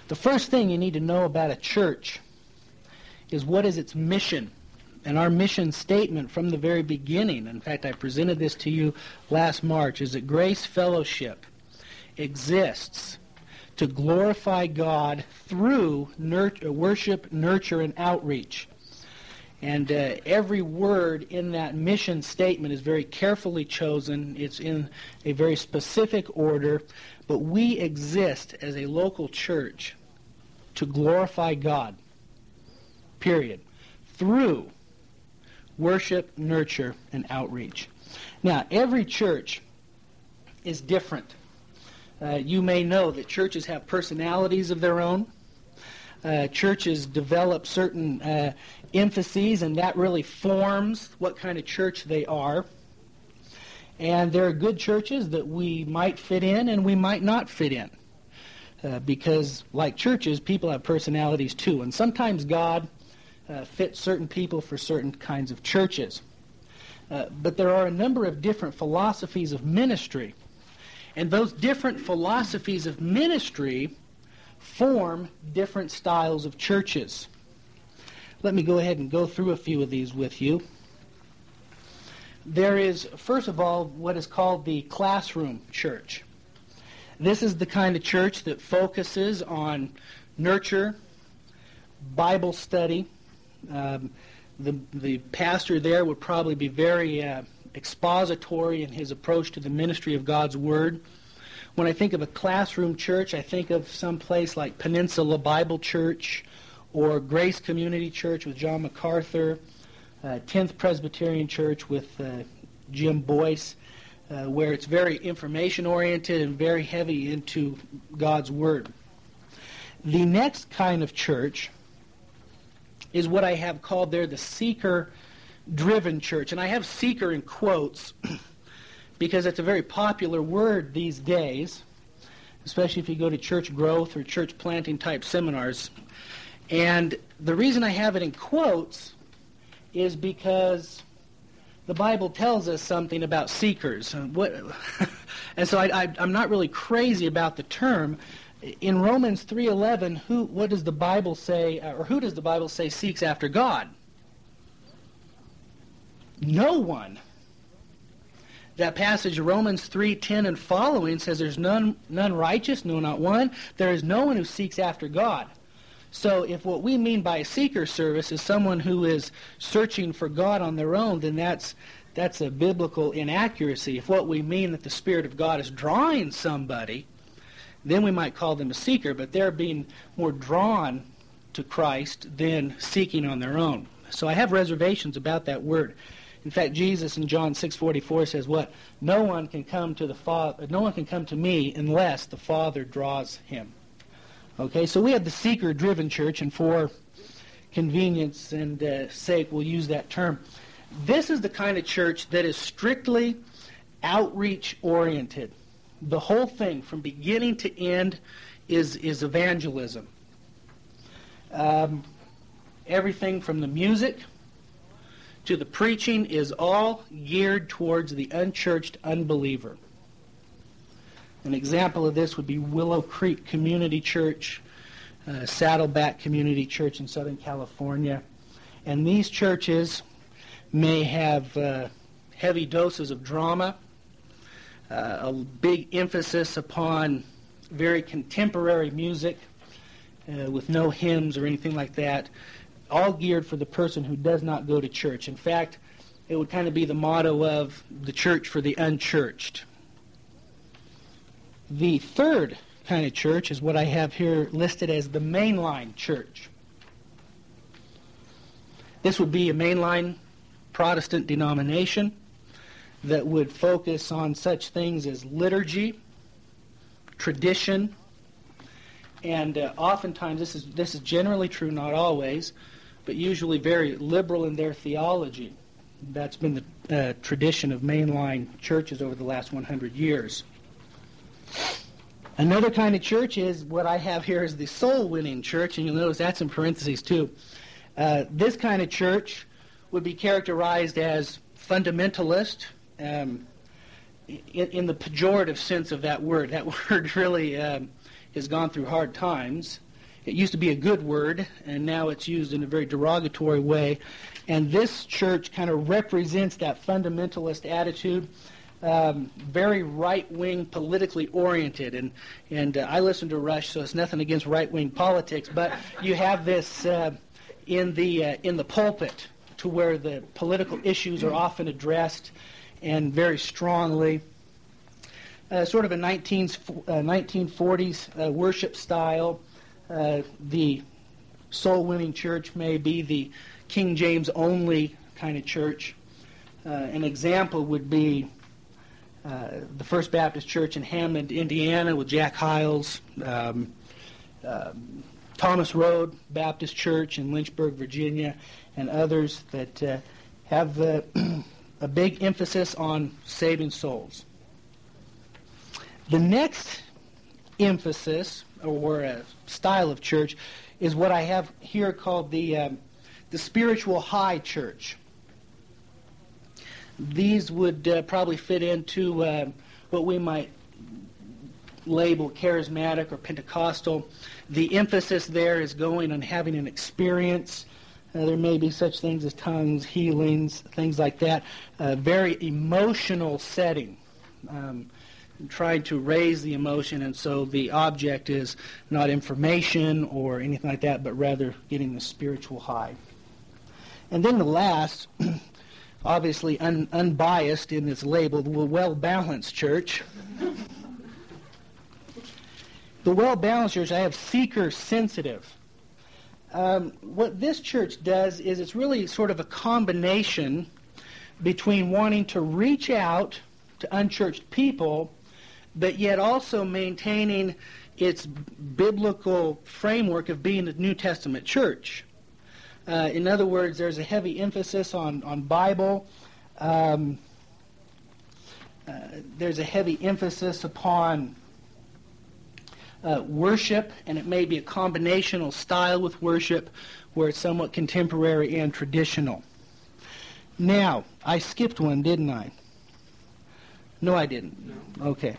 The first thing you need to know about a church is what is its mission. And our mission statement from the very beginning, in fact, I presented this to you last March, is that Grace Fellowship exists to glorify God through worship, nurture, and outreach. And every word in that mission statement is very carefully chosen. It's in a very specific order. But we exist as a local church to glorify God, period, through worship, nurture, and outreach. Now, every church is different. You may know that churches have personalities of their own. Churches develop certain emphases, and that really forms what kind of church they are. And there are good churches that we might fit in and we might not fit in. Because, like churches, people have personalities too. And sometimes God fits certain people for certain kinds of churches. But there are a number of different philosophies of ministry. And those different philosophies of ministry form different styles of churches. Let me go ahead and go through a few of these with you. There is, first of all, what is called the classroom church. This is the kind of church that focuses on nurture, Bible study. The pastor there would probably be very expository in his approach to the ministry of God's Word. When I think of a classroom church, I think of some place like Peninsula Bible Church or Grace Community Church with John MacArthur, 10th Presbyterian Church with Jim Boyce, where it's very information-oriented and very heavy into God's Word. The next kind of church is what I have called there the seeker-driven church. And I have seeker in quotes because it's a very popular word these days, especially if you go to church growth or church planting type seminars. And the reason I have it in quotes is because the Bible tells us something about seekers. And so I'm not really crazy about the term. In Romans 3:11, what does the Bible say, or who does the Bible say seeks after God? No one. That passage, Romans 3:10 and following, says there's none righteous, no, not one. There is no one who seeks after God. So if what we mean by a seeker service is someone who is searching for God on their own, then that's a biblical inaccuracy. If what we mean that the Spirit of God is drawing somebody, then we might call them a seeker, but they're being more drawn to Christ than seeking on their own. So I have reservations about that word. In fact, Jesus in John 6:44 says what? No one can come to me unless the Father draws him. Okay, so we have the seeker-driven church, and for convenience and sake, we'll use that term. This is the kind of church that is strictly outreach-oriented. The whole thing, from beginning to end, is evangelism. Everything from the music to the preaching is all geared towards the unchurched unbeliever. An example of this would be Willow Creek Community Church, Saddleback Community Church in Southern California. And these churches may have heavy doses of drama, a big emphasis upon very contemporary music with no hymns or anything like that, all geared for the person who does not go to church. In fact, it would kind of be the motto of the church for the unchurched. The third kind of church is what I have here listed as the mainline church. This would be a mainline Protestant denomination that would focus on such things as liturgy, tradition, and oftentimes, this is generally true, not always, but usually very liberal in their theology. That's been the tradition of mainline churches over the last 100 years. Another kind of church is what I have here as the soul-winning church, and you'll notice that's in parentheses too. This kind of church would be characterized as fundamentalist, in the pejorative sense of that word. That word really has gone through hard times. It used to be a good word, and now it's used in a very derogatory way. And this church kind of represents that fundamentalist attitude, very right-wing, politically oriented. And I listen to Rush, so it's nothing against right-wing politics, but you have this in the pulpit, to where the political issues are often addressed and very strongly. Sort of a 1940s worship style. The soul-winning church may be the King James only kind of church. An example would be the First Baptist Church in Hammond, Indiana, with Jack Hyles. Thomas Road Baptist Church in Lynchburg, Virginia, and others that have a big emphasis on saving souls. The next emphasis, or a style of church, is what I have here called the spiritual high church. These would probably fit into what we might label charismatic or Pentecostal. The emphasis there is going on having an experience. There may be such things as tongues, healings, things like that. Very emotional setting. Trying to raise the emotion, and so the object is not information or anything like that, but rather getting the spiritual high. And then the last, obviously unbiased in its label, the well-balanced church. The well-balanced church, I have seeker-sensitive. What this church does is it's really sort of a combination between wanting to reach out to unchurched people, but yet also maintaining its biblical framework of being a New Testament church. In other words, there's a heavy emphasis on Bible. There's a heavy emphasis upon worship, and it may be a combinational style with worship where it's somewhat contemporary and traditional. Now, I skipped one, didn't I? No, I didn't. No. Okay.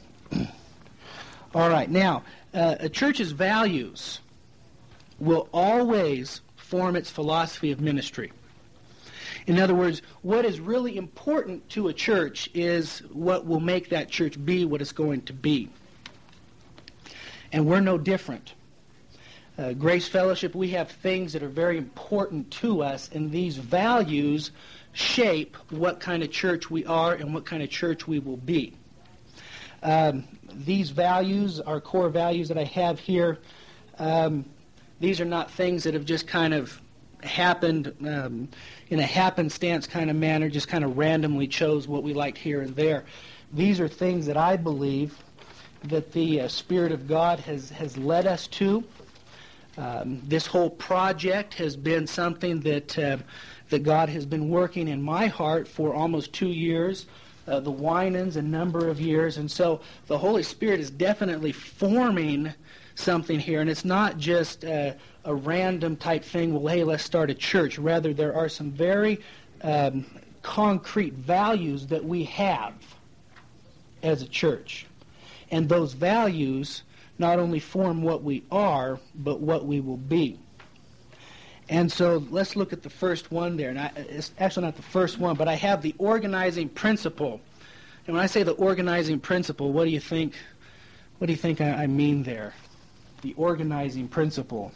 All right. Now, a church's values will always form its philosophy of ministry. In other words, what is really important to a church is what will make that church be what it's going to be. And we're no different. Grace Fellowship, we have things that are very important to us, and these values shape what kind of church we are and what kind of church we will be. These values are core values that I have here. These are not things that have just kind of happened in a happenstance kind of manner, just kind of randomly chose what we liked here and there. These are things that I believe that the Spirit of God has led us to. This whole project has been something that God has been working in my heart for almost 2 years. The Winans a number of years, and so the Holy Spirit is definitely forming something here, and it's not just a random type thing, well, hey, let's start a church. Rather, there are some very concrete values that we have as a church, and those values not only form what we are, but what we will be. And so let's look at the first one there. And it's actually not the first one, but I have the organizing principle. And when I say the organizing principle, what do you think I mean there? The organizing principle.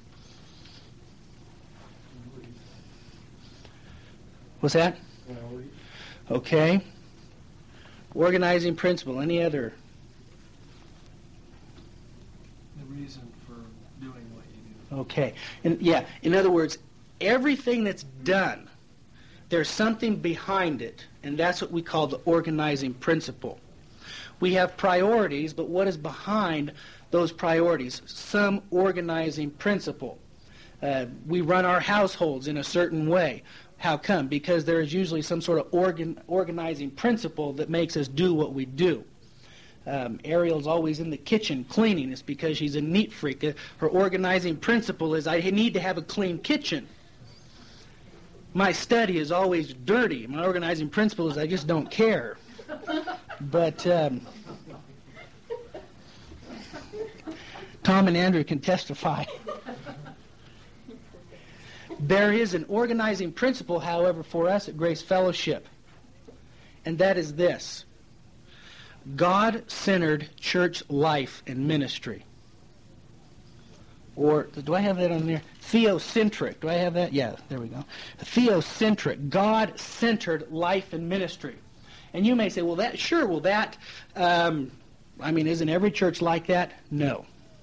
What's that? Okay. Organizing principle. Any other? The reason for doing what you do. Okay. And yeah, in other words, everything that's done, there's something behind it, and that's what we call the organizing principle. We have priorities, but what is behind those priorities? Some organizing principle. We run our households in a certain way. How come? Because there is usually some sort of organizing principle that makes us do what we do. Ariel's always in the kitchen cleaning. It's because she's a neat freak. Her organizing principle is, I need to have a clean kitchen. My study is always dirty. My organizing principle is, I just don't care. But Tom and Andrew can testify. There is an organizing principle, however, for us at Grace Fellowship, and that is this: God-centered church life and ministry. Or, do I have that on there? Theocentric. Do I have that? Yeah, there we go. Theocentric, God-centered life and ministry. And you may say, well, isn't every church like that? No.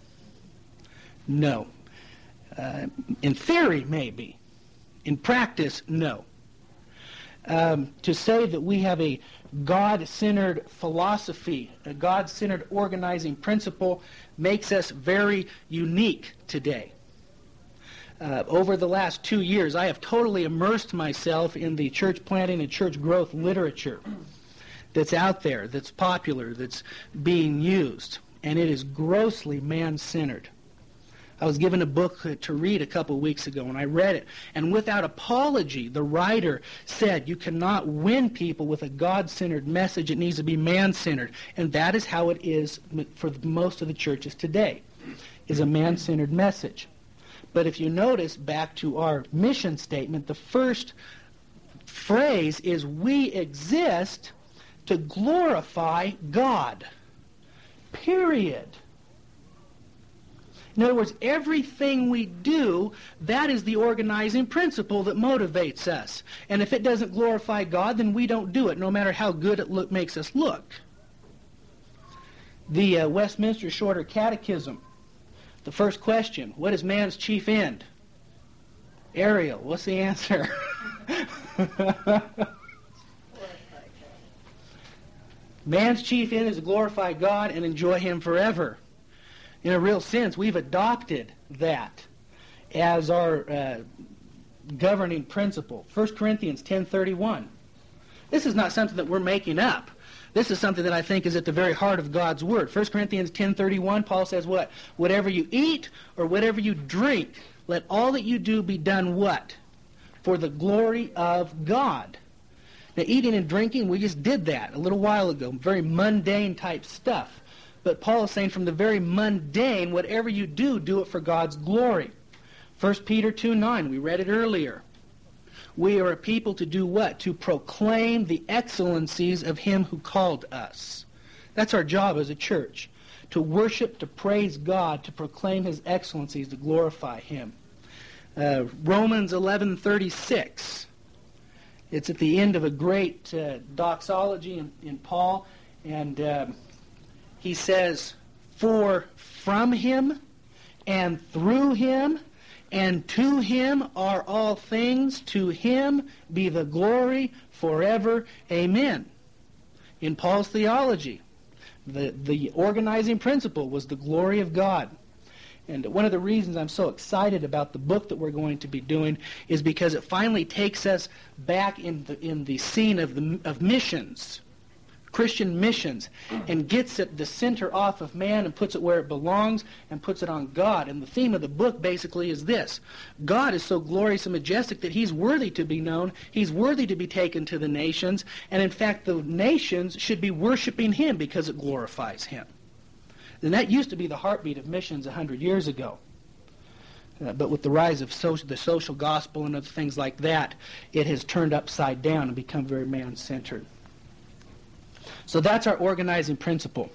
No. In theory, maybe. In practice, no. To say that we have a God-centered philosophy, a God-centered organizing principle, makes us very unique today. Over the last 2 years, I have totally immersed myself in the church planting and church growth literature that's out there, that's popular, that's being used, and it is grossly man-centered. I was given a book to read a couple weeks ago, and I read it. And without apology, the writer said, you cannot win people with a God-centered message. It needs to be man-centered. And that is how it is for most of the churches today, is a man-centered message. But if you notice, back to our mission statement, the first phrase is, we exist to glorify God. Period. In other words, everything we do, that is the organizing principle that motivates us. And if it doesn't glorify God, then we don't do it, no matter how good it makes us look. The Westminster Shorter Catechism, the first question, what is man's chief end? Ariel, what's the answer? Man's chief end is to glorify God and enjoy Him forever. In a real sense, we've adopted that as our governing principle. 1 Corinthians 10:31. This is not something that we're making up. This is something that I think is at the very heart of God's Word. 1 Corinthians 10:31, Paul says what? Whatever you eat or whatever you drink, let all that you do be done what? For the glory of God. Now, eating and drinking, we just did that a little while ago. Very mundane type stuff. But Paul is saying from the very mundane, whatever you do, do it for God's glory. 1 Peter 2:9, we read it earlier. We are a people to do what? To proclaim the excellencies of Him who called us. That's our job as a church. To worship, to praise God, to proclaim His excellencies, to glorify Him. Romans 11:36. It's at the end of a great doxology in Paul, and he says, for from Him and through Him and to Him are all things. To Him be the glory forever. Amen. In Paul's theology, the organizing principle was the glory of God. And one of the reasons I'm so excited about the book that we're going to be doing is because it finally takes us back in the scene of missions, Christian missions, and gets it the center off of man and puts it where it belongs and puts it on God. And the theme of the book basically is this: God is so glorious and majestic that He's worthy to be known, He's worthy to be taken to the nations, and in fact the nations should be worshiping Him because it glorifies Him. And that used to be the heartbeat of missions 100 years ago. But with the rise of the social gospel and other things like that, it has turned upside down and become very man-centered. So that's our organizing principle.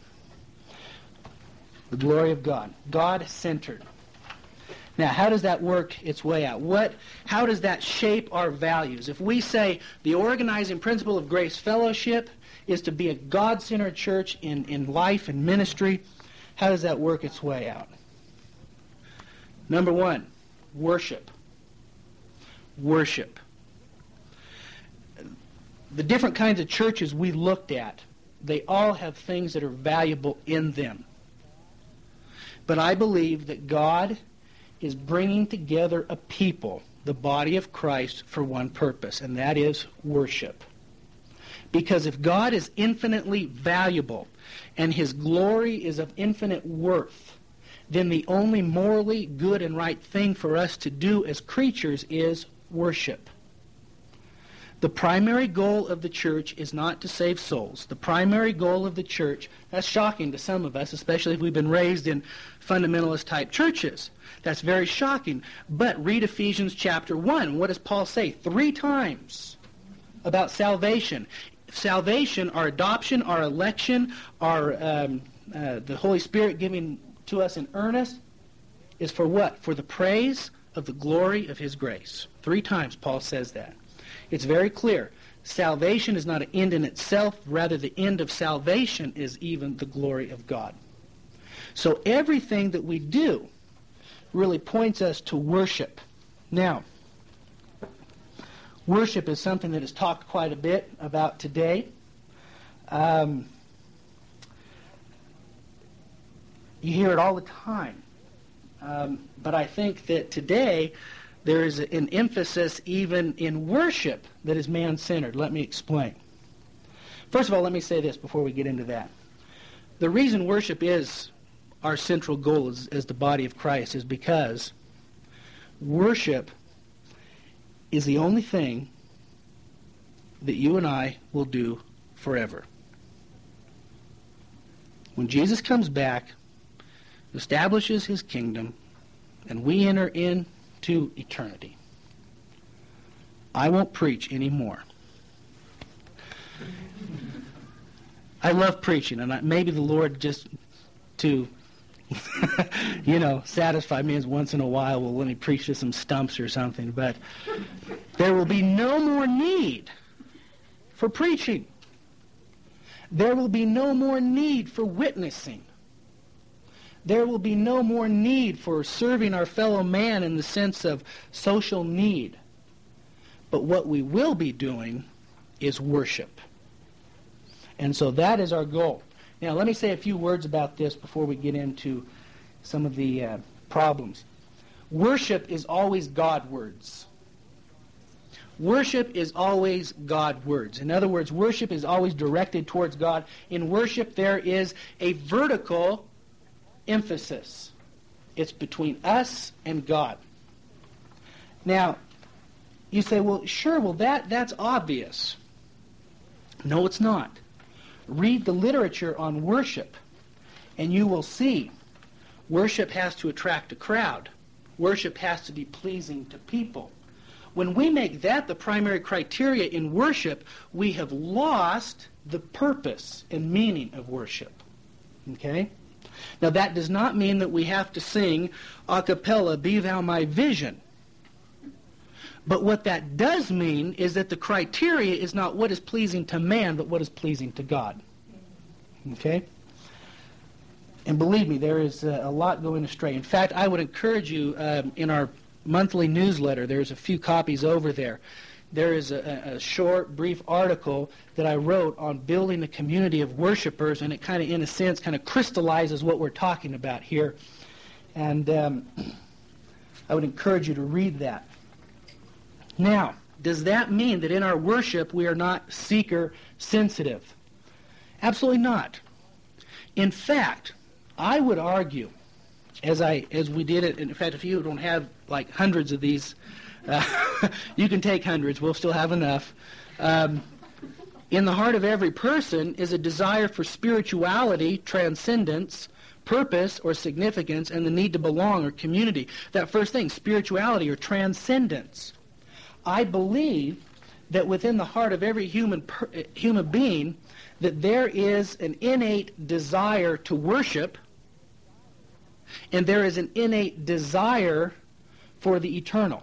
The glory of God. God-centered. Now, how does that work its way out? How does that shape our values? If we say the organizing principle of Grace Fellowship is to be a God-centered church in life and ministry, how does that work its way out? Number one, worship. Worship. The different kinds of churches we looked at, they all have things that are valuable in them. But I believe that God is bringing together a people, the body of Christ, for one purpose, and that is worship. Because if God is infinitely valuable and His glory is of infinite worth, then the only morally good and right thing for us to do as creatures is worship. The primary goal of the church is not to save souls. The primary goal of the church, that's shocking to some of us, especially if we've been raised in fundamentalist-type churches. That's very shocking. But read Ephesians chapter 1. What does Paul say? 3 times about salvation. Salvation, our adoption, our election, our the Holy Spirit giving to us in earnest, is for what? For the praise of the glory of His grace. 3 times Paul says that. It's very clear. Salvation is not an end in itself. Rather, the end of salvation is even the glory of God. So everything that we do really points us to worship. Now, worship is something that is talked quite a bit about today. You hear it all the time. But I think that today there is an emphasis even in worship that is man-centered. Let me explain. First of all, let me say this before we get into that. The reason worship is our central goal as the body of Christ is because worship is the only thing that you and I will do forever. When Jesus comes back, establishes His kingdom, and we enter into eternity, I won't preach anymore. I love preaching, and maybe the Lord just to satisfy me as once in a while will let me preach to some stumps or something, but there will be no more need for preaching. There will be no more need for witnessing. There will be no more need for serving our fellow man in the sense of social need. But what we will be doing is worship. And so that is our goal. Now, let me say a few words about this before we get into some of the problems. Worship is always God-words. Worship is always God-words. In other words, worship is always directed towards God. In worship, there is a vertical emphasis. It's between us and God. Now, you say, well, sure, that's obvious. No, it's not. Read the literature on worship, and you will see worship has to attract a crowd. Worship has to be pleasing to people. When we make that the primary criteria in worship, we have lost the purpose and meaning of worship. Okay? Now, that does not mean that we have to sing a cappella, "Be Thou My Vision." But what that does mean is that the criteria is not what is pleasing to man, but what is pleasing to God. Okay? And believe me, there is a lot going astray. In fact, I would encourage you, in our monthly newsletter, there's a few copies over there. There is a short, brief article that I wrote on building a community of worshipers, and it kind of, in a sense, kind of crystallizes what we're talking about here. And I would encourage you to read that. Now, does that mean that in our worship we are not seeker-sensitive? Absolutely not. In fact, I would argue, as we did it, in fact, if you don't have like hundreds of these, you can take hundreds, we'll still have enough. In the heart of every person is a desire for spirituality, transcendence, purpose or significance, and the need to belong or community. That first thing, spirituality or transcendence. I believe that within the heart of every human being that there is an innate desire to worship, and there is an innate desire for the eternal.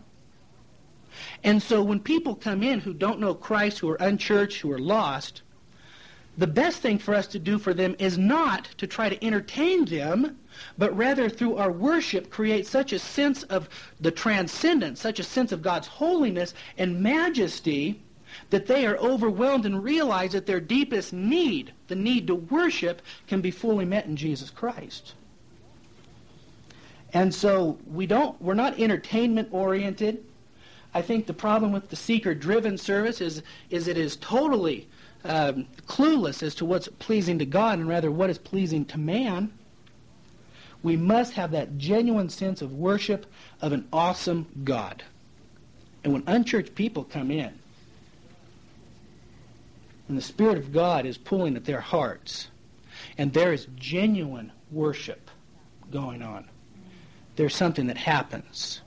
And so when people come in who don't know Christ, who are unchurched, who are lost, the best thing for us to do for them is not to try to entertain them, but rather through our worship create such a sense of the transcendence, such a sense of God's holiness and majesty, that they are overwhelmed and realize that their deepest need, the need to worship, can be fully met in Jesus Christ. And so we're not entertainment oriented. I think the problem with the seeker-driven service is it is totally clueless as to what's pleasing to God and rather what is pleasing to man. We must have that genuine sense of worship of an awesome God. And when unchurched people come in, And the Spirit of God is pulling at their hearts. And there is genuine worship going on. There's something that happens.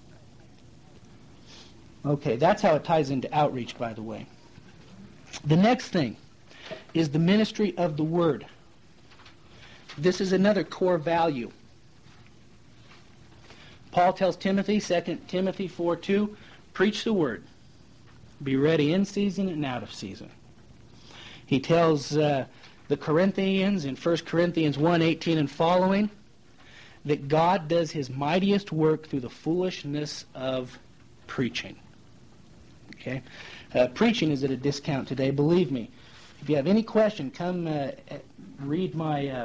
Okay, that's how it ties into outreach, by the way. The next thing is the ministry of the Word. This is another core value. Paul tells Timothy, 2 Timothy 4:2, preach the Word. Be ready in season and out of season. He tells the Corinthians in 1 Corinthians 1:18 and following that God does His mightiest work through the foolishness of preaching. Okay, preaching is at a discount today, believe me. If you have any question, come read my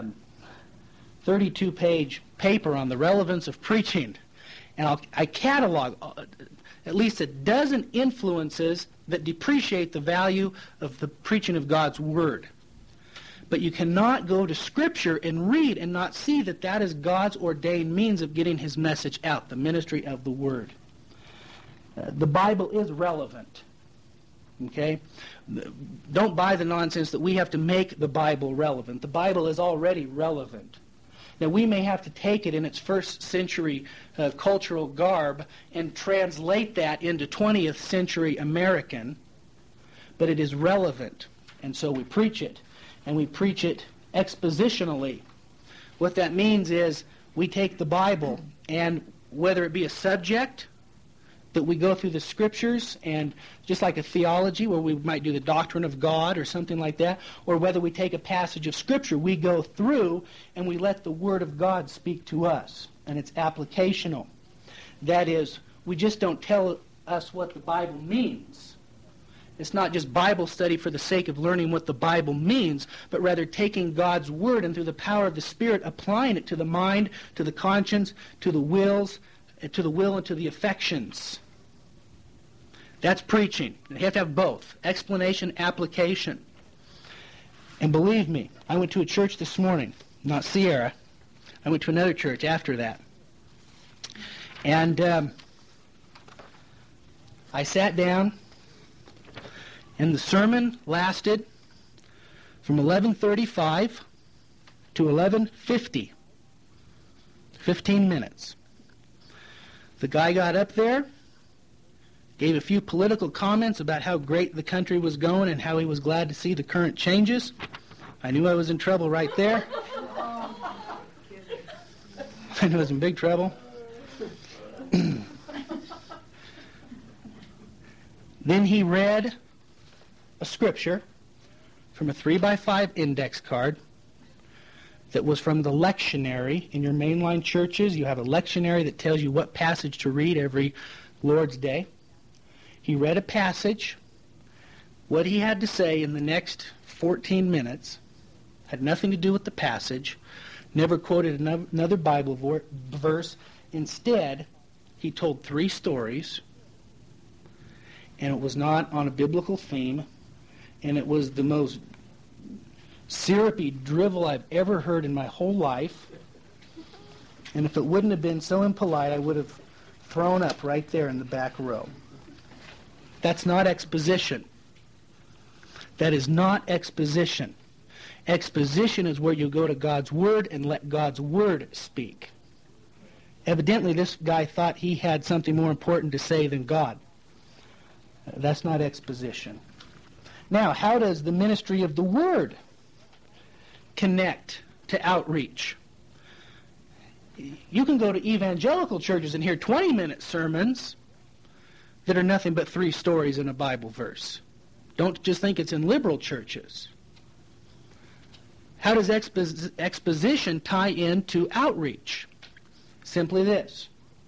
32-page paper on the relevance of preaching. And I catalog at least a dozen influences that depreciate the value of the preaching of God's Word. But you cannot go to Scripture and read and not see that that is God's ordained means of getting His message out, the ministry of the Word. The Bible is relevant. Okay? Don't buy the nonsense that we have to make the Bible relevant. The Bible is already relevant. Now, we may have to take it in its first century cultural garb and translate that into 20th century American, but it is relevant, and so we preach it, and we preach it expositionally. What that means is we take the Bible, and whether it be a subject that we go through the Scriptures, and just like a theology where we might do the doctrine of God or something like that, or whether we take a passage of Scripture, we go through and we let the Word of God speak to us, and it's applicational. That is, we just don't tell us what the Bible means. It's not just Bible study for the sake of learning what the Bible means, but rather taking God's Word and through the power of the Spirit applying it to the mind, to the conscience, to the will and to the affections. That's preaching. You have to have both. Explanation, application. And believe me, I went to a church this morning, not Sierra. I went to another church after that. And I sat down, and the sermon lasted from 11:35 to 11:50. 15 minutes. The guy got up there, gave a few political comments about how great the country was going and how he was glad to see the current changes. I knew I was in trouble right there. I knew I was in big trouble. Then he read a scripture from a 3x5 index card that was from the lectionary. In your mainline churches, you have a lectionary that tells you what passage to read every Lord's Day. He read a passage. What he had to say in the next 14 minutes had nothing to do with the passage, never quoted another Bible verse. Instead, he told 3 stories, and it was not on a biblical theme, and it was the most syrupy drivel I've ever heard in my whole life. And if it wouldn't have been so impolite, I would have thrown up right there in the back row. That's not exposition. That is not exposition. Exposition is where you go to God's Word and let God's Word speak. Evidently, this guy thought he had something more important to say than God. That's not exposition. Now, how does the ministry of the Word connect to outreach? You can go to evangelical churches and hear 20-minute sermons that are nothing but 3 stories in a Bible verse. Don't just think it's in liberal churches. How does exposition tie into outreach? Simply this.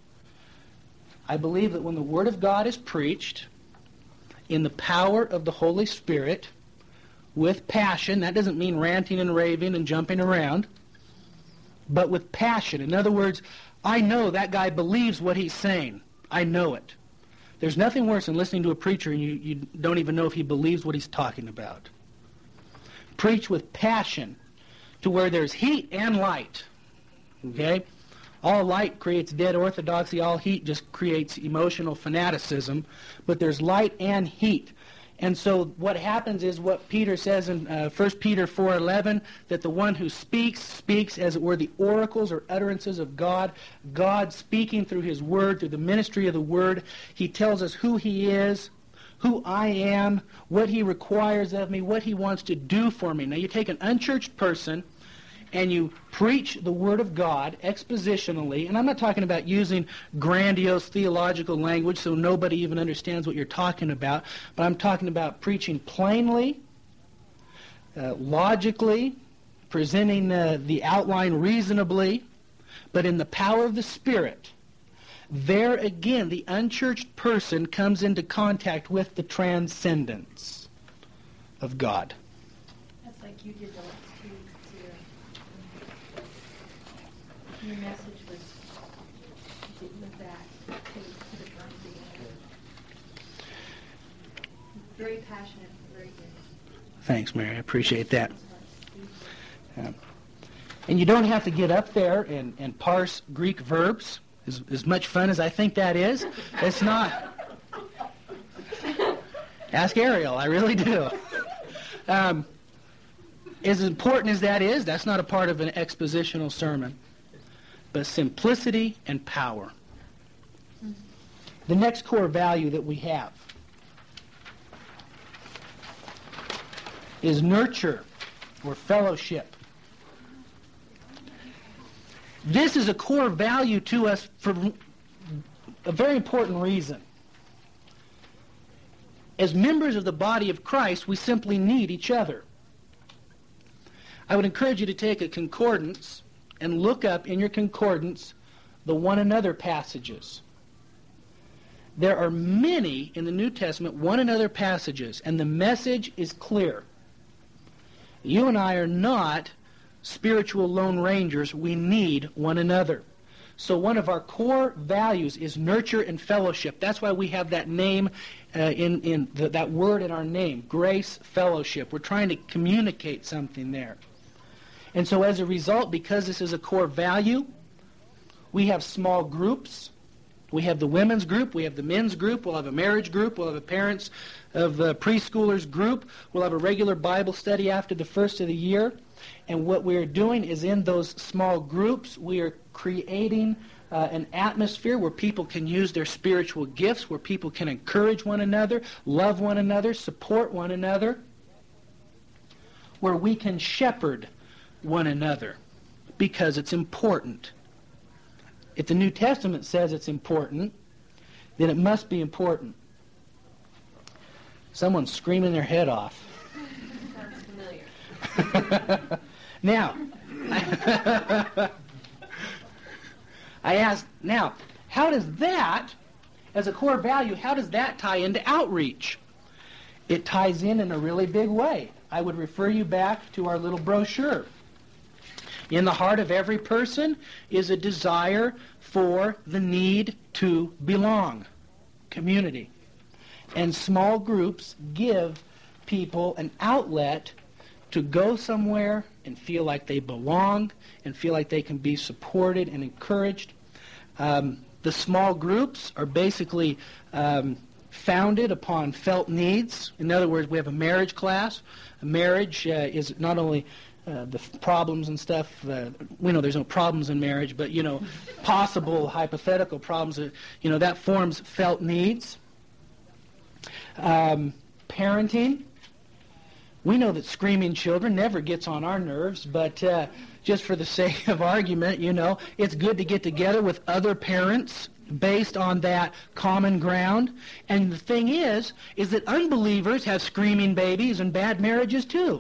I believe that when the Word of God is preached in the power of the Holy Spirit with passion, that doesn't mean ranting and raving and jumping around, but with passion. In other words, I know that guy believes what he's saying. I know it. There's nothing worse than listening to a preacher and you don't even know if he believes what he's talking about. Preach with passion to where there's heat and light. Okay? All light creates dead orthodoxy. All heat just creates emotional fanaticism. But there's light and heat. And so what happens is what Peter says in 1 Peter 4:11, that the one who speaks as it were the oracles or utterances of God. God speaking through his word, through the ministry of the word. He tells us who he is, who I am, what he requires of me, what he wants to do for me. Now you take an unchurched person and you preach the Word of God expositionally, and I'm not talking about using grandiose theological language so nobody even understands what you're talking about, but I'm talking about preaching plainly, logically, presenting the outline reasonably, but in the power of the Spirit. There again, the unchurched person comes into contact with the transcendence of God. That's like you did the last 2 weeks here. Your message was that to the congregation. Very passionate, very good. Thanks, Mary. I appreciate that. And you don't have to get up there and parse Greek verbs. As much fun as I think that is, it's not. Ask Ariel, I really do. As important as that is, that's not a part of an expositional sermon. But simplicity and power. The next core value that we have is nurture or fellowship. This is a core value to us for a very important reason. As members of the body of Christ, we simply need each other. I would encourage you to take a concordance and look up in your concordance the one another passages. There are many in the New Testament one another passages, and the message is clear. You and I are not spiritual lone rangers. We need one another. So one of our core values is nurture and fellowship. That's why we have that name that word in our name, grace fellowship. We're trying to communicate something there. And so as a result, because this is a core value, we have small groups. We have the women's group, we have the men's group, we'll have a marriage group, we'll have a parents of preschoolers group, we'll have a regular Bible study after the first of the year. And what we're doing is in those small groups, we are creating an atmosphere where people can use their spiritual gifts, where people can encourage one another, love one another, support one another, where we can shepherd one another because it's important. If the New Testament says it's important, then it must be important. Someone's screaming their head off. Sounds familiar. Now, I asked, how does that, as a core value, how does that tie into outreach? It ties in a really big way. I would refer you back to our little brochure. In the heart of every person is a desire for the need to belong, community. And small groups give people an outlet to go somewhere and feel like they belong and feel like they can be supported and encouraged. The small groups are basically founded upon felt needs. In other words, we have a marriage class. A marriage is not only the problems and stuff. We know there's no problems in marriage, but, possible hypothetical problems, that forms felt needs. Parenting. We know that screaming children never gets on our nerves, but just for the sake of argument, it's good to get together with other parents based on that common ground. And the thing is that unbelievers have screaming babies and bad marriages too.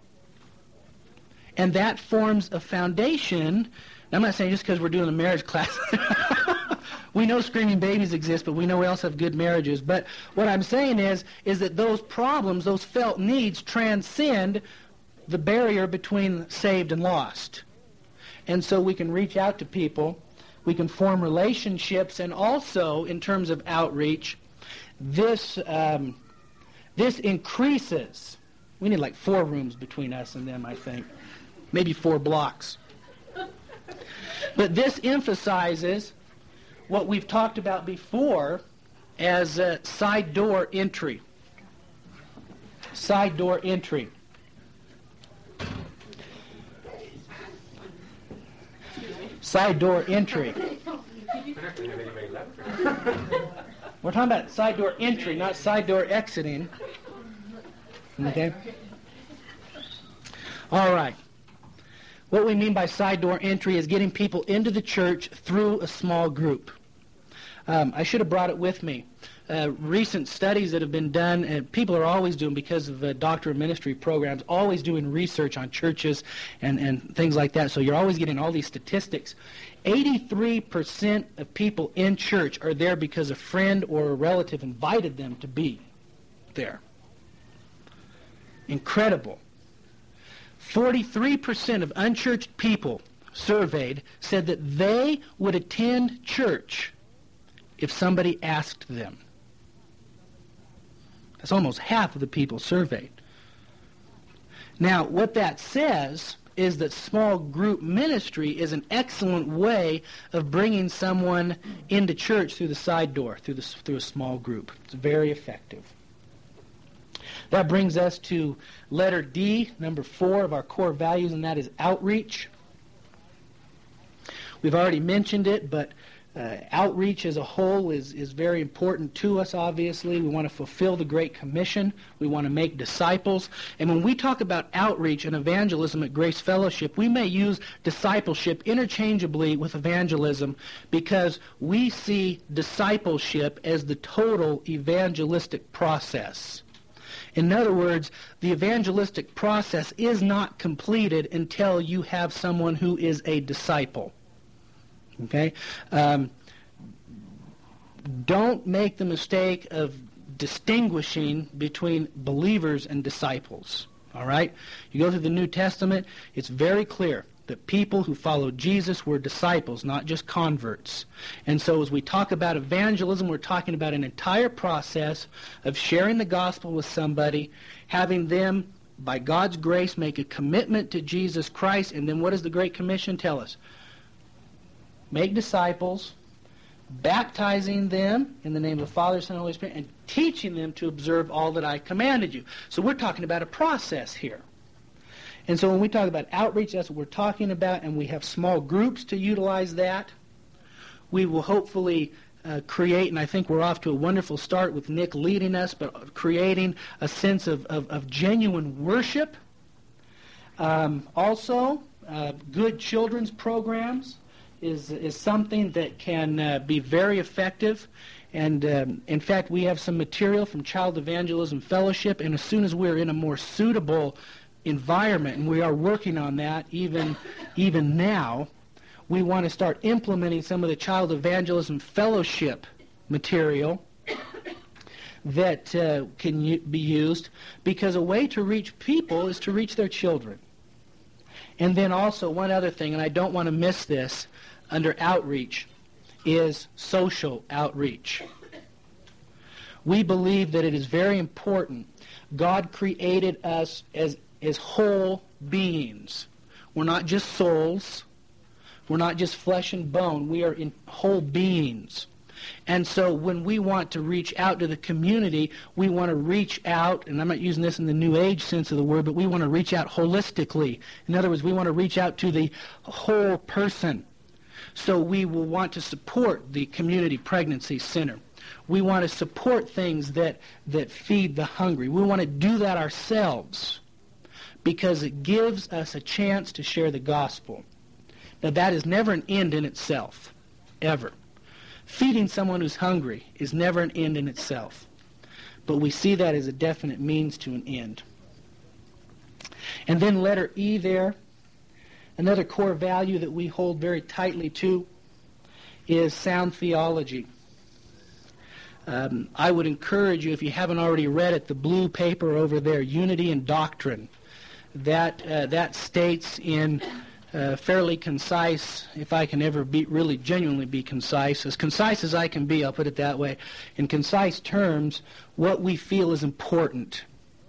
And that forms a foundation. I'm not saying just because we're doing a marriage class. We know screaming babies exist, but we know we also have good marriages. But what I'm saying is that those problems, those felt needs, transcend the barrier between saved and lost. And so we can reach out to people. We can form relationships. And also, in terms of outreach, this increases. We need like 4 rooms between us and them, I think. Maybe 4 blocks. But this emphasizes what we've talked about before as a side door entry. Side door entry. Side door entry. We're talking about side door entry, not side door exiting. Okay? All right. What we mean by side door entry is getting people into the church through a small group. I should have brought it with me. Recent studies that have been done, and people are always doing, because of Doctor of Ministry programs, always doing research on churches and things like that. So you're always getting all these statistics. 83% of people in church are there because a friend or a relative invited them to be there. Incredible. 43% of unchurched people surveyed said that they would attend church if somebody asked them. That's almost half of the people surveyed. Now, what that says is that small group ministry is an excellent way of bringing someone into church through the side door, through a small group. It's very effective. That brings us to letter D, number 4 of our core values, and that is outreach. We've already mentioned it, but outreach as a whole is very important to us, obviously. We want to fulfill the Great Commission. We want to make disciples. And when we talk about outreach and evangelism at Grace Fellowship, we may use discipleship interchangeably with evangelism because we see discipleship as the total evangelistic process. In other words, the evangelistic process is not completed until you have someone who is a disciple. Okay? Don't make the mistake of distinguishing between believers and disciples. All right? You go through the New Testament, it's very clear that people who followed Jesus were disciples, not just converts. And so as we talk about evangelism, we're talking about an entire process of sharing the gospel with somebody, having them, by God's grace, make a commitment to Jesus Christ, and then what does the Great Commission tell us? Make disciples, baptizing them in the name of the Father, Son, and Holy Spirit, and teaching them to observe all that I commanded you. So we're talking about a process here. And so when we talk about outreach, that's what we're talking about, and we have small groups to utilize that. We will hopefully create, and I think we're off to a wonderful start with Nick leading us, but creating a sense of genuine worship. Also, good children's programs is something that can be very effective. And in fact, we have some material from Child Evangelism Fellowship, and as soon as we're in a more suitable environment, and we are working on that even now, we want to start implementing some of the Child Evangelism Fellowship material that can be used, because a way to reach people is to reach their children. And then also one other thing, and I don't want to miss this, under outreach, is social outreach. We believe that it is very important. God created us as whole beings. We're not just souls. We're not just flesh and bone. We are in whole beings. And so when we want to reach out to the community, we want to reach out, and I'm not using this in the New Age sense of the word, but we want to reach out holistically. In other words, we want to reach out to the whole person. So we will want to support the Community Pregnancy Center. We want to support things that feed the hungry. We want to do that ourselves because it gives us a chance to share the gospel. Now, that is never an end in itself, ever. Feeding someone who's hungry is never an end in itself. But we see that as a definite means to an end. And then letter E there, another core value that we hold very tightly to is sound theology. I would encourage you, if you haven't already read it, the blue paper over there, Unity and Doctrine. That states in fairly concise, if I can ever really genuinely be concise as I can be, I'll put it that way, in concise terms, what we feel is important.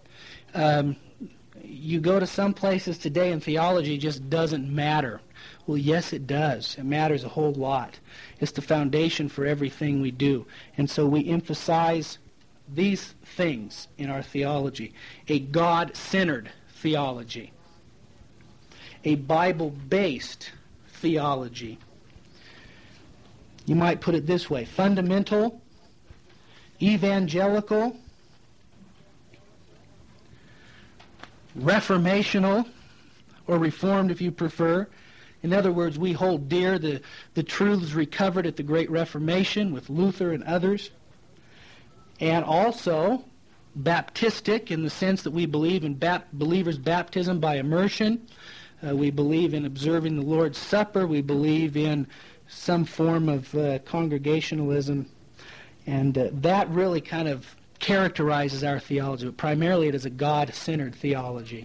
You go to some places today and theology just doesn't matter. Well, yes, it does. It matters a whole lot. It's the foundation for everything we do. And so we emphasize these things in our theology: a God-centered theology, a Bible-based theology. You might put it this way: fundamental, evangelical, reformational, or reformed if you prefer. In other words, we hold dear the truths recovered at the Great Reformation with Luther and others. And also Baptistic, in the sense that we believe in believers' baptism by immersion. We believe in observing the Lord's Supper. We believe in some form of congregationalism. And that really kind of characterizes our theology. But primarily it is a God-centered theology.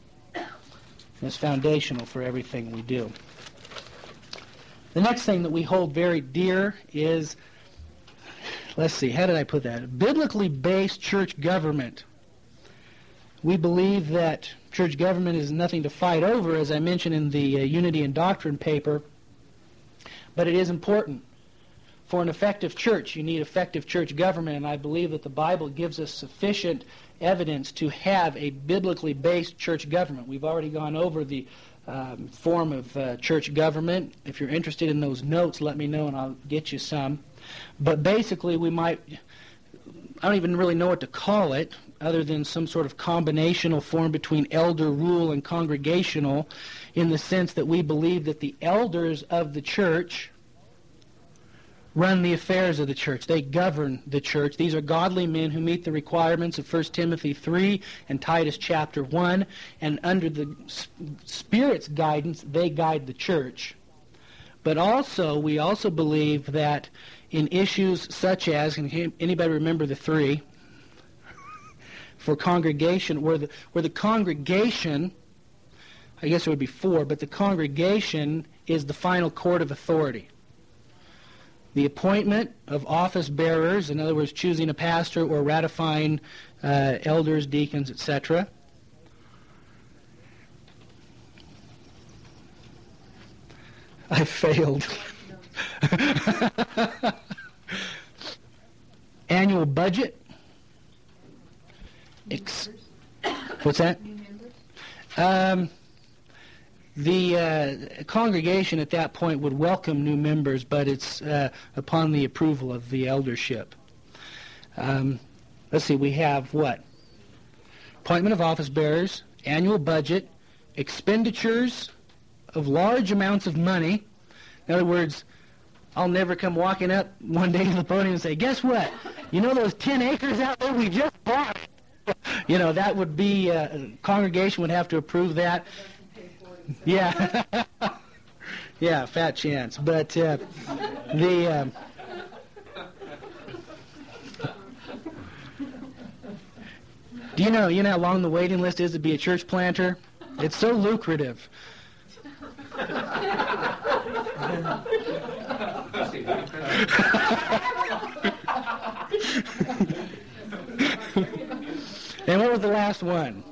It's foundational for everything we do. The next thing that we hold very dear is, let's see, how did I put that? Biblically based church government. We believe that church government is nothing to fight over, as I mentioned in the Unity and Doctrine paper, but it is important. For an effective church, you need effective church government, and I believe that the Bible gives us sufficient evidence to have a biblically based church government. We've already gone over the form of church government. If you're interested in those notes, let me know and I'll get you some. But basically, I don't even really know what to call it, other than some sort of combinational form between elder rule and congregational, in the sense that we believe that the elders of the church run the affairs of the church. They govern the church. These are godly men who meet the requirements of 1 Timothy 3 and Titus chapter 1, and under the Spirit's guidance, they guide the church. But also, we also believe that in issues such as, can anybody remember the three? For congregation, where the congregation, I guess it would be four, but the congregation is the final court of authority. The appointment of office bearers, in other words, choosing a pastor or ratifying elders, deacons, etc. I failed. Annual budget. What's that? The congregation at that point would welcome new members, but it's upon the approval of the eldership. Let's see, we have what? Appointment of office bearers, annual budget, expenditures of large amounts of money. In other words, I'll never come walking up one day to the podium and say, guess what? You know those 10 acres out there we just bought? You know, that would be, congregation would have to approve that. Yeah. Yeah, fat chance. But do you know how long the waiting list is to be a church planter? It's so lucrative. And what was the last one?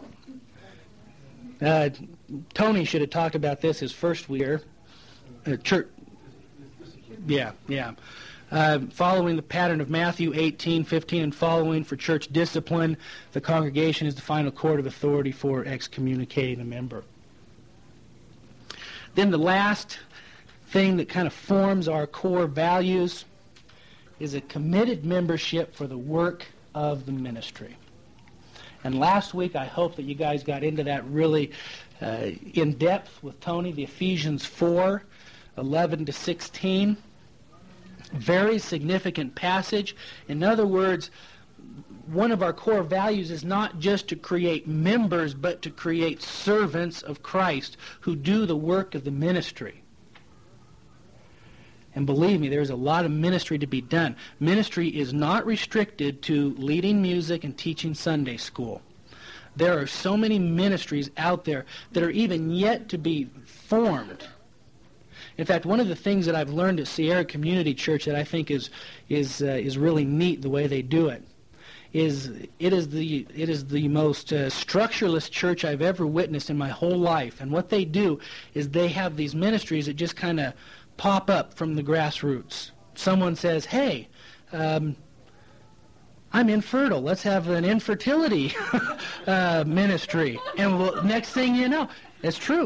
Tony should have talked about this his first year. Church. Yeah. Following the pattern of Matthew 18:15 and following for church discipline, the congregation is the final court of authority for excommunicating a member. Then the last thing that kind of forms our core values is a committed membership for the work of the ministry. And last week, I hope that you guys got into that really in depth with Tony, the Ephesians 4:11-16. Very significant passage. In other words, one of our core values is not just to create members, but to create servants of Christ who do the work of the ministry. And believe me, there's a lot of ministry to be done. Ministry is not restricted to leading music and teaching Sunday school. There are so many ministries out there that are even yet to be formed. In fact, one of the things that I've learned at Sierra Community Church that I think is really neat, the way they do it, is it is the most structureless church I've ever witnessed in my whole life. And what they do is they have these ministries that just kind of pop up from the grassroots. Someone says, hey, I'm infertile. Let's have an infertility ministry. And next thing you know, it's true.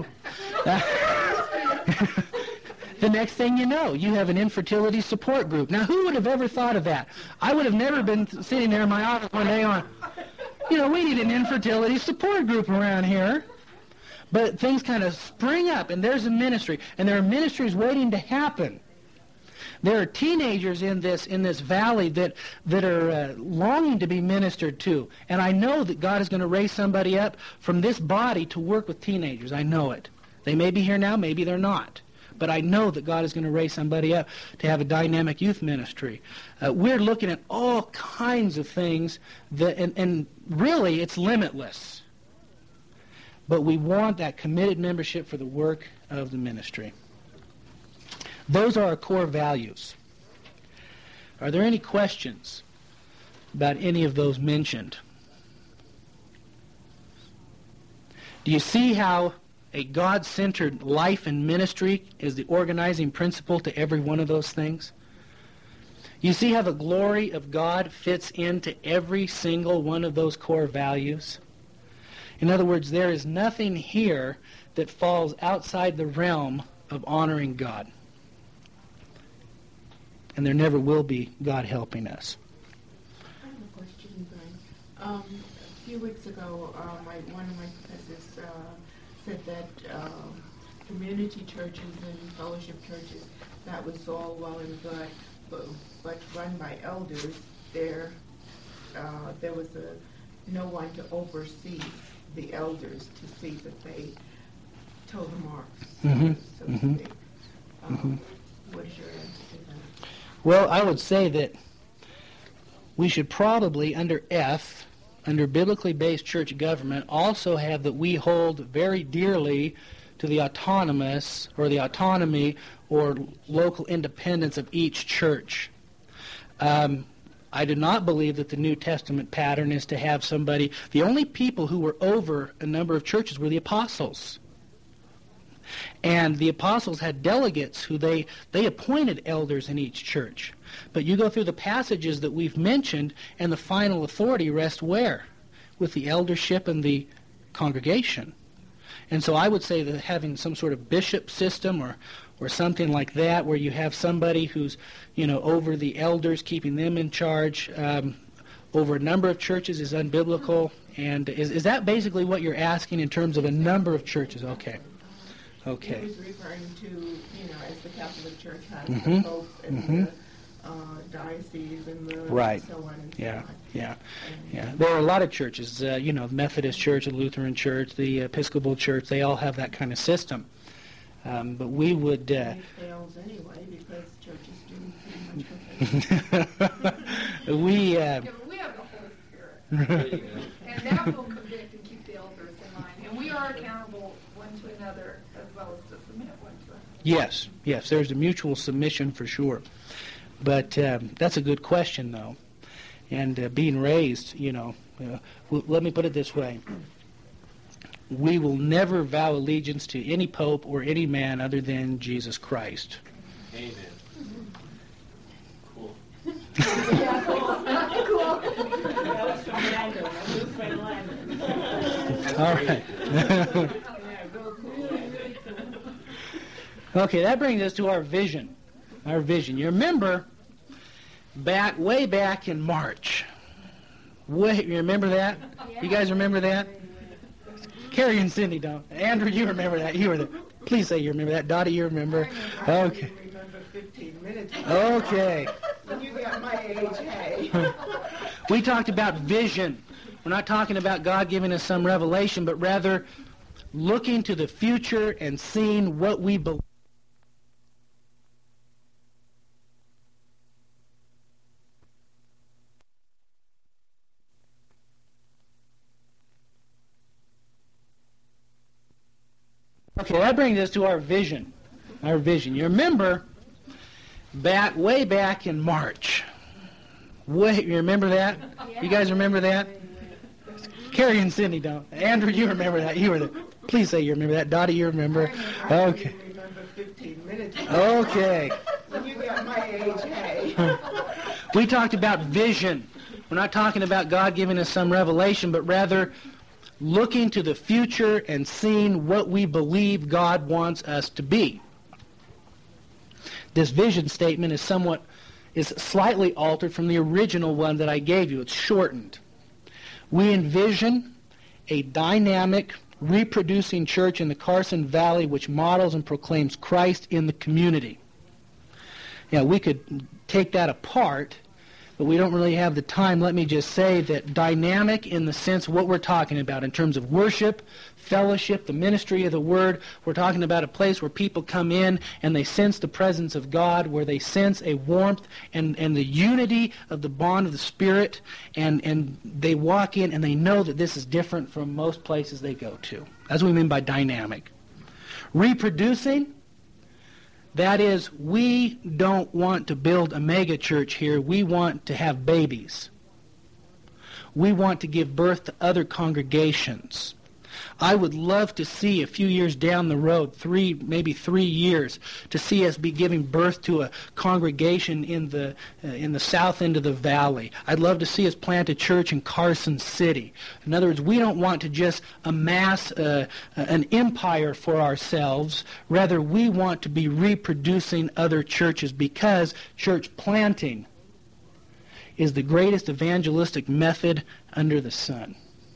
The next thing you know, you have an infertility support group. Now, who would have ever thought of that? I would have never been sitting there in my office one day on, we need an infertility support group around here. But things kind of spring up, and there's a ministry, and there are ministries waiting to happen. There are teenagers in this valley that are longing to be ministered to. And I know that God is going to raise somebody up from this body to work with teenagers. I know it. They may be here now, maybe they're not. But I know that God is going to raise somebody up to have a dynamic youth ministry. We're looking at all kinds of things, and really it's limitless. But we want that committed membership for the work of the ministry. Those are our core values. Are there any questions about any of those mentioned? Do you see how a God-centered life and ministry is the organizing principle to every one of those things? You see how the glory of God fits into every single one of those core values? In other words, there is nothing here that falls outside the realm of honoring God. And there never will be, God helping us. I have a question, Brian. A few weeks ago, one of my professors said that community churches and fellowship churches, that was all well and good, but run by elders, there was no one to oversee the elders to see that they toe the marks, so to speak. What is your answer to that? Well, I would say that we should probably, under biblically based church government, also have that we hold very dearly to the autonomous or the autonomy or local independence of each church. I do not believe that the New Testament pattern is to have somebody. The only people who were over a number of churches were the apostles. And the apostles had delegates who they appointed elders in each church. But you go through the passages that we've mentioned, and the final authority rests where? With the eldership and the congregation. And so I would say that having some sort of bishop system or something like that, where you have somebody who's, over the elders, keeping them in charge over a number of churches is unbiblical. And is that basically what you're asking in terms of a number of churches? Okay. He was referring to, as the Catholic Church has the Pope and the diocese and the right. so on and so on. Yeah. And There are a lot of churches, the Methodist Church, the Lutheran Church, the Episcopal Church, they all have that kind of system. But we would... it fails anyway because churches do pretty much what we but we have the Holy Spirit. And that will convict and keep the elders in line. And we are accountable one to another as well as to submit one to another. Yes, there's a mutual submission for sure. But that's a good question, though. And being raised, let me put it this way. We will never vow allegiance to any pope or any man other than Jesus Christ. Amen. Cool. All right. Okay, that brings us to our vision. Our vision. You remember way back in March. You remember that? You guys remember that? Carrie and Cindy don't. Andrew, you remember that. You were there. Please say you remember that. Dottie, you remember? Okay. I remember 15 minutes ago. Okay. When you got my age, hey. We talked about vision. We're not talking about God giving us some revelation, but rather looking to the future and seeing what we believe. Okay, that brings us to our vision. Our vision. You remember way back in March. You remember that? You guys remember that? Carrie and Cindy don't. Andrew, you remember that. You were there. Please say you remember that. Dottie, you remember? Okay. I remember 15 minutes ago. Okay. When you got my age, hey. We talked about vision. We're not talking about God giving us some revelation, but rather looking to the future and seeing what we believe God wants us to be. This vision statement is slightly altered from the original one that I gave you. It's shortened. We envision a dynamic, reproducing church in the Carson Valley which models and proclaims Christ in the community. Now, we could take that apart, but we don't really have the time. Let me just say that dynamic in the sense of what we're talking about in terms of worship, fellowship, the ministry of the Word. We're talking about a place where people come in and they sense the presence of God, where they sense a warmth and the unity of the bond of the Spirit, and they walk in and they know that this is different from most places they go to. That's what we mean by dynamic. Reproducing, that is, we don't want to build a mega church here. We want to have babies. We want to give birth to other congregations. I would love to see a few years down the road, maybe 3 years, to see us be giving birth to a congregation in the south end of the valley. I'd love to see us plant a church in Carson City. In other words, we don't want to just amass an empire for ourselves. Rather, we want to be reproducing other churches, because church planting is the greatest evangelistic method under the sun.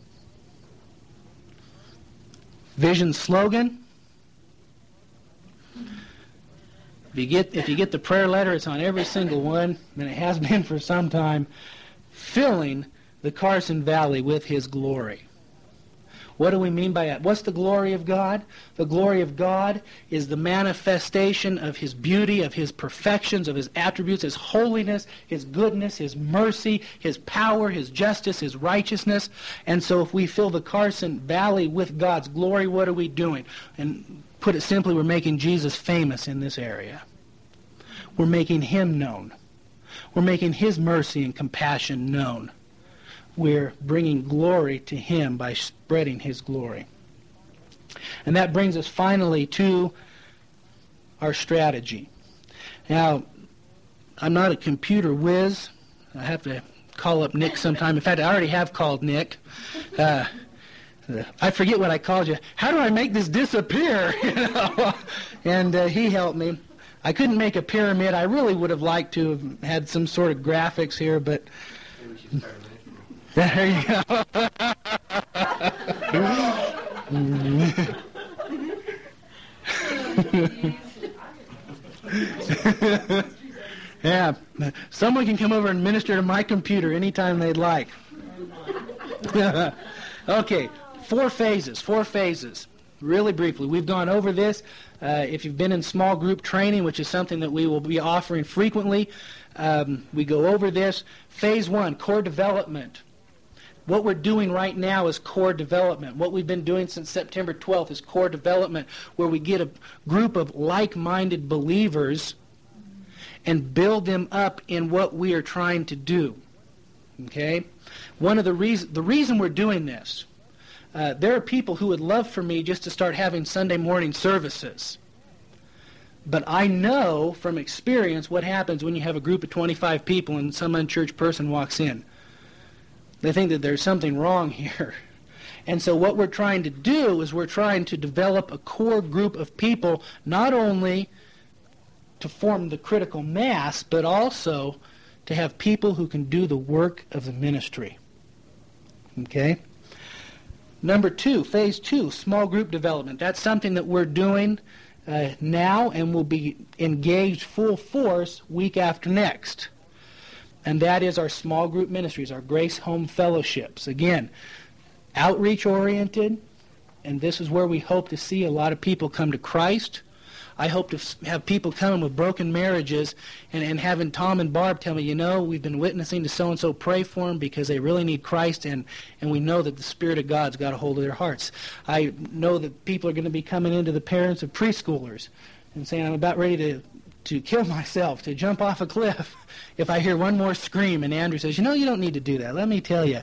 Vision slogan. If you get the prayer letter, it's on every single one, and it has been for some time. Filling the Carson Valley with His glory. What do we mean by that? What's the glory of God? The glory of God is the manifestation of His beauty, of His perfections, of His attributes, His holiness, His goodness, His mercy, His power, His justice, His righteousness. And so if we fill the Carson Valley with God's glory, what are we doing? And put it simply, we're making Jesus famous in this area. We're making Him known. We're making His mercy and compassion known. We're bringing glory to Him by spreading His glory. And that brings us finally to our strategy. Now, I'm not a computer whiz. I have to call up Nick sometime. In fact, I already have called Nick. I forget what I called you. How do I make this disappear? And he helped me. I couldn't make a pyramid. I really would have liked to have had some sort of graphics here, but there you go. Yeah, someone can come over and minister to my computer anytime they'd like. Okay, 4 phases. Really briefly, we've gone over this. If you've been in small group training, which is something that we will be offering frequently, we go over this. Phase 1, core development. What we're doing right now is core development. What we've been doing since September 12th is core development, where we get a group of like-minded believers and build them up in what we are trying to do. Okay? One of the reason we're doing this, there are people who would love for me just to start having Sunday morning services. But I know from experience what happens when you have a group of 25 people and some unchurched person walks in. They think that there's something wrong here. And so what we're trying to do is we're trying to develop a core group of people, not only to form the critical mass, but also to have people who can do the work of the ministry. Okay? Number 2, phase 2, small group development. That's something that we're doing now and will be engaged full force week after next. And that is our small group ministries, our Grace Home Fellowships. Again, outreach-oriented, and this is where we hope to see a lot of people come to Christ. I hope to have people coming with broken marriages and having Tom and Barb tell me, we've been witnessing to so-and-so, pray for them because they really need Christ, and we know that the Spirit of God's got a hold of their hearts. I know that people are going to be coming into the parents of preschoolers and saying, I'm about ready to kill myself, to jump off a cliff if I hear one more scream. And Andrew says, you don't need to do that. Let me tell you.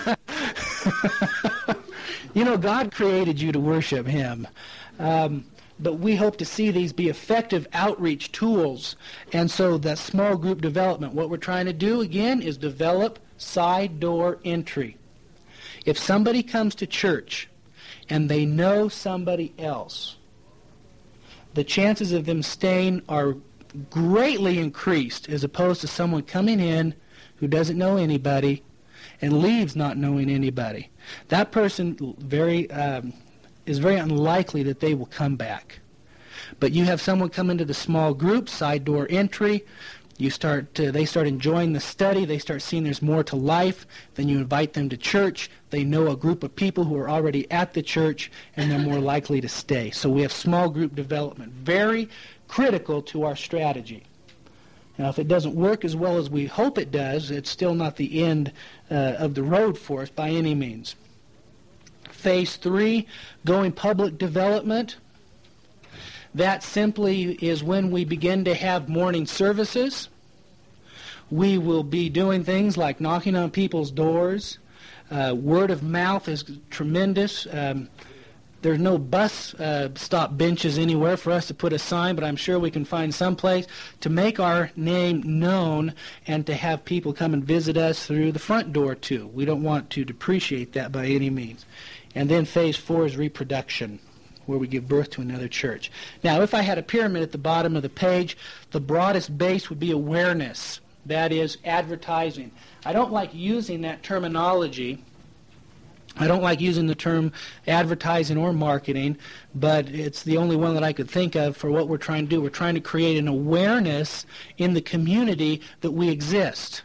God created you to worship Him. But we hope to see these be effective outreach tools. And so that small group development, what we're trying to do again is develop side door entry. If somebody comes to church and they know somebody else, the chances of them staying are greatly increased as opposed to someone coming in who doesn't know anybody and leaves not knowing anybody. That person is very unlikely that they will come back. But you have someone come into the small group, side door entry. They start enjoying the study. They start seeing there's more to life. Then you invite them to church. They know a group of people who are already at the church, and they're more likely to stay. So we have small group development, very critical to our strategy. Now, if it doesn't work as well as we hope it does, it's still not the end of the road for us by any means. Phase 3, going public development. That simply is when we begin to have morning services. We will be doing things like knocking on people's doors. Word of mouth is tremendous. There's no bus stop benches anywhere for us to put a sign, but I'm sure we can find some place to make our name known and to have people come and visit us through the front door too. We don't want to depreciate that by any means. And then phase 4 is reproduction, where we give birth to another church. Now, if I had a pyramid at the bottom of the page, the broadest base would be awareness. That is advertising. I don't like using that terminology. I don't like using the term advertising or marketing, but it's the only one that I could think of for what we're trying to do. We're trying to create an awareness in the community that we exist.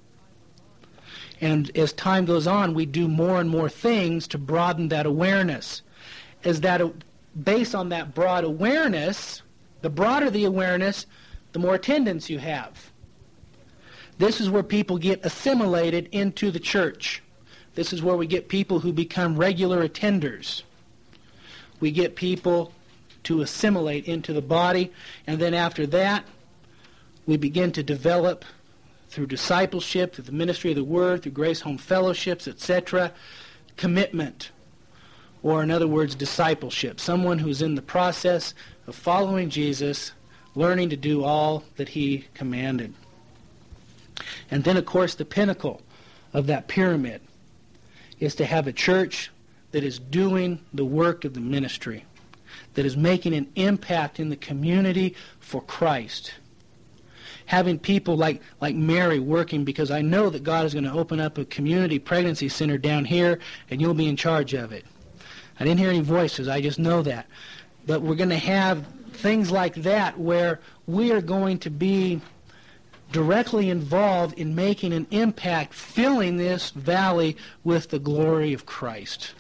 And as time goes on, we do more and more things to broaden that awareness. Based on that broad awareness, the broader the awareness, the more attendance you have. This is where people get assimilated into the church. This is where we get people who become regular attenders. We get people to assimilate into the body, and then after that, we begin to develop through discipleship, through the ministry of the Word, through Grace Home Fellowships, etc., commitment, or in other words, discipleship. Someone who's in the process of following Jesus, learning to do all that He commanded. And then, of course, the pinnacle of that pyramid is to have a church that is doing the work of the ministry, that is making an impact in the community for Christ. Having people like Mary working, because I know that God is going to open up a community pregnancy center down here, and you'll be in charge of it. I didn't hear any voices, I just know that. But we're going to have things like that where we are going to be directly involved in making an impact, filling this valley with the glory of Christ.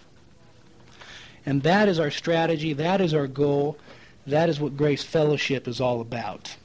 And that is our strategy, that is our goal, that is what Grace Fellowship is all about.